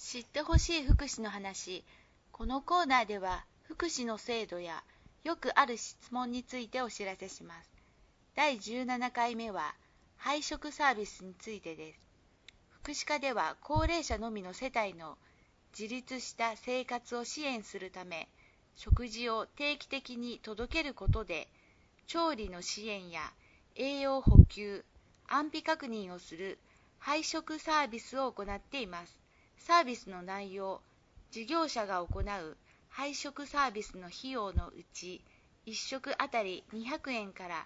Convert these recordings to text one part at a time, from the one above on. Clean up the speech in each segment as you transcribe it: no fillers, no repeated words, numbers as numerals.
知ってほしい福祉の話。このコーナーでは福祉の制度やよくある質問についてお知らせします。第17回目は配食サービスについてです。福祉課では高齢者のみの世帯の自立した生活を支援するため、食事を定期的に届けることで、調理の支援や栄養補給、安否確認をする配食サービスを行っています。サービスの内容、事業者が行う配食サービスの費用のうち、1食あたり200円から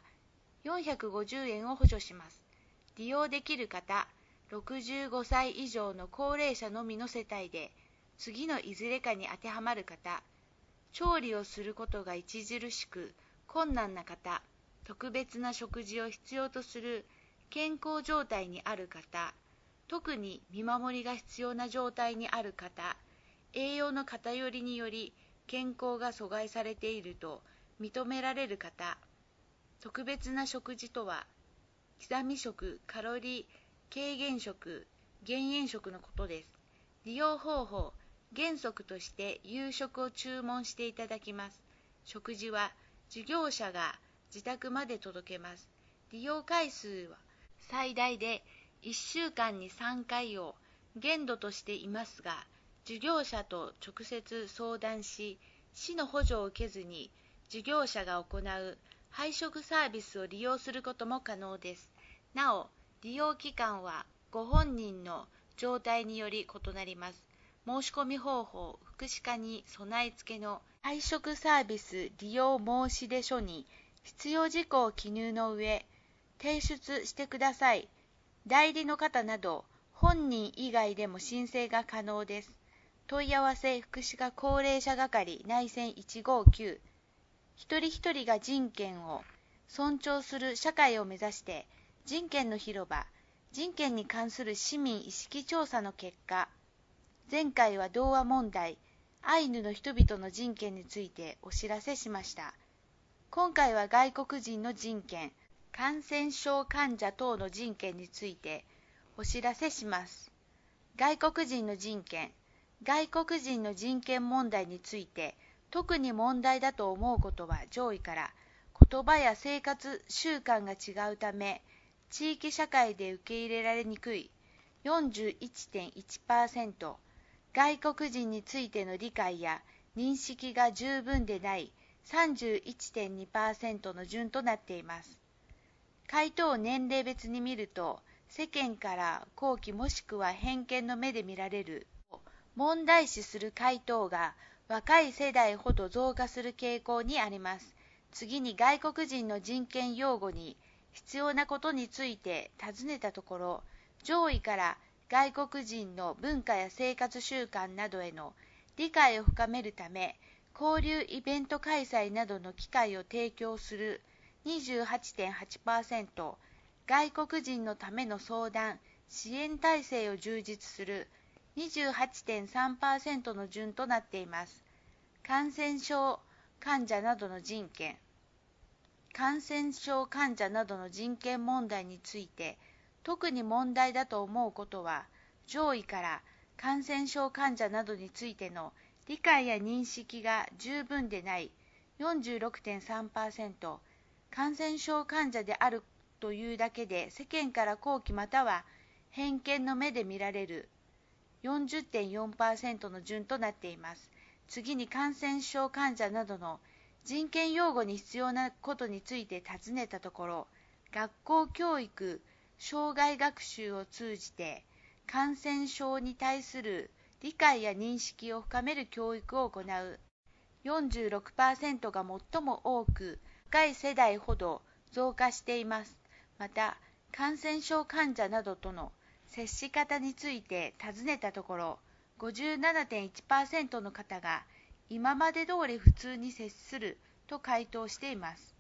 450円を補助します。利用できる方、65歳以上の高齢者のみの世帯で、次のいずれかに当てはまる方、調理をすることが著しく困難な方、特別な食事を必要とする健康状態にある方、特に見守りが必要な状態にある方、栄養の偏りにより健康が阻害されていると認められる方、特別な食事とは、刻み食、カロリー軽減食、減塩食のことです。利用方法、原則として夕食を注文していただきます。食事は事業者が自宅まで届けます。利用回数は最大で1週間に3回を限度としていますが、事業者と直接相談し、市の補助を受けずに事業者が行う配食サービスを利用することも可能です。なお、利用期間はご本人の状態により異なります。申し込み方法、福祉課に備え付けの配食サービス利用申出書に必要事項を記入の上、提出してください。代理の方など、本人以外でも申請が可能です。問い合わせ福祉課高齢者係内線159。一人一人が人権を尊重する社会を目指して、人権の広場、人権に関する市民意識調査の結果、前回は童話問題、アイヌの人々の人権についてお知らせしました。今回は外国人の人権、感染症患者等の人権についてお知らせします。外国人の人権、外国人の人権問題について特に問題だと思うことは上位から、言葉や生活習慣が違うため、地域社会で受け入れられにくい 41.1%、外国人についての理解や認識が十分でない 31.2% の順となっています。回答を年齢別に見ると、世間から好奇もしくは偏見の目で見られる問題視する回答が若い世代ほど増加する傾向にあります。次に外国人の人権擁護に必要なことについて尋ねたところ、上位から外国人の文化や生活習慣などへの理解を深めるため、交流イベント開催などの機会を提供する 28.8%、外国人のための相談・支援体制を充実する 28.3% の順となっています。感染症患者などの人権、感染症患者などの人権問題について特に問題だと思うことは、上位から感染症患者などについての理解や認識が十分でない 46.3%、感染症患者であるというだけで世間から好奇または偏見の目で見られる 40.4% の順となっています。次に感染症患者などの人権擁護に必要なことについて尋ねたところ、学校教育、障害学習を通じて感染症に対する理解や認識を深める教育を行う 46% が最も多く、若い世代ほど増加しています。また、感染症患者などとの接し方について尋ねたところ、57.1% の方が今まで通り普通に接すると回答しています。